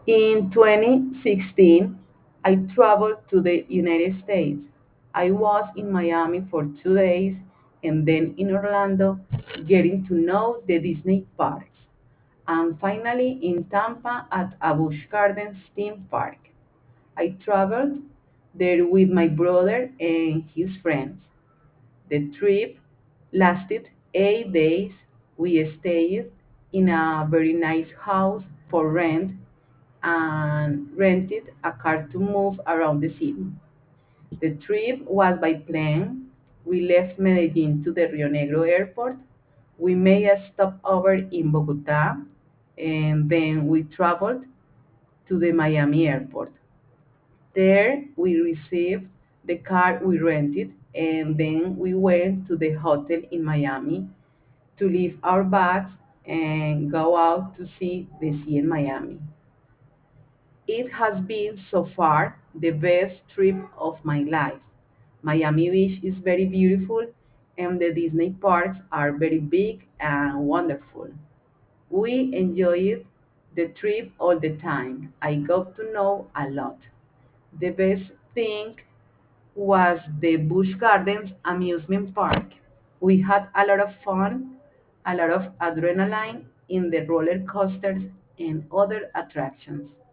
In 2016, I traveled to the United States. I was in Miami for 2 days and then in Orlando, getting to know the Disney parks. And finally in Tampa at a Busch Gardens theme park. I traveled there with my brother and his friends. The trip lasted 8 days. We stayed in a very nice house for rent and rented a car to move around the city. The trip was by plane. We left Medellin to the Rio Negro airport. We made a stopover in Bogota and then we traveled to the Miami airport. There we received the car we rented and then we went to the hotel in Miami to leave our bags and go out to see the sea in Miami. It has been so far the best trip of my life. Miami Beach is very beautiful and the Disney parks are very big and wonderful. We enjoyed the trip all the time. I got to know a lot. The best thing was the Busch Gardens amusement park. We had a lot of fun, a lot of adrenaline in the roller coasters and other attractions.